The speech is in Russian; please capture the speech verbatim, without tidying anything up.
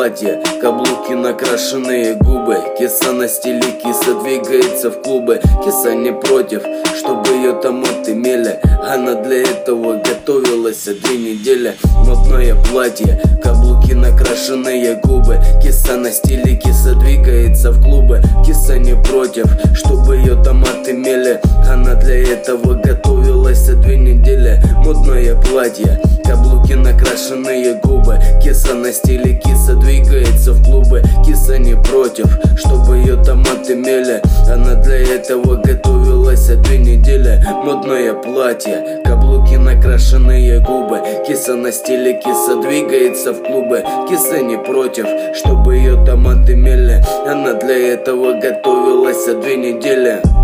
платье, каблуки, накрашенные губы. Киса на стиле, киса двигается в клубы. Киса не против, чтобы ее там отымели. Она для этого готовилась две недели. Модное платье, каблуки, накрашенные губы. Киса на стиле, киса двигается в клубы. Киса не против, чтобы ее там отымели. Она для этого готовилась две недели. Модное платье, каблуки, накрашенные губы. Киса на стиле, киса двигается в клубы. Киса не против, чтобы ее там отымели. Она для этого готовилась две недели. Модное платье, каблуки, накрашенные губы. Киса на стиле, киса двигается в клубы. Киса не против, чтобы ее там отымели. Она для этого готовилась две недели.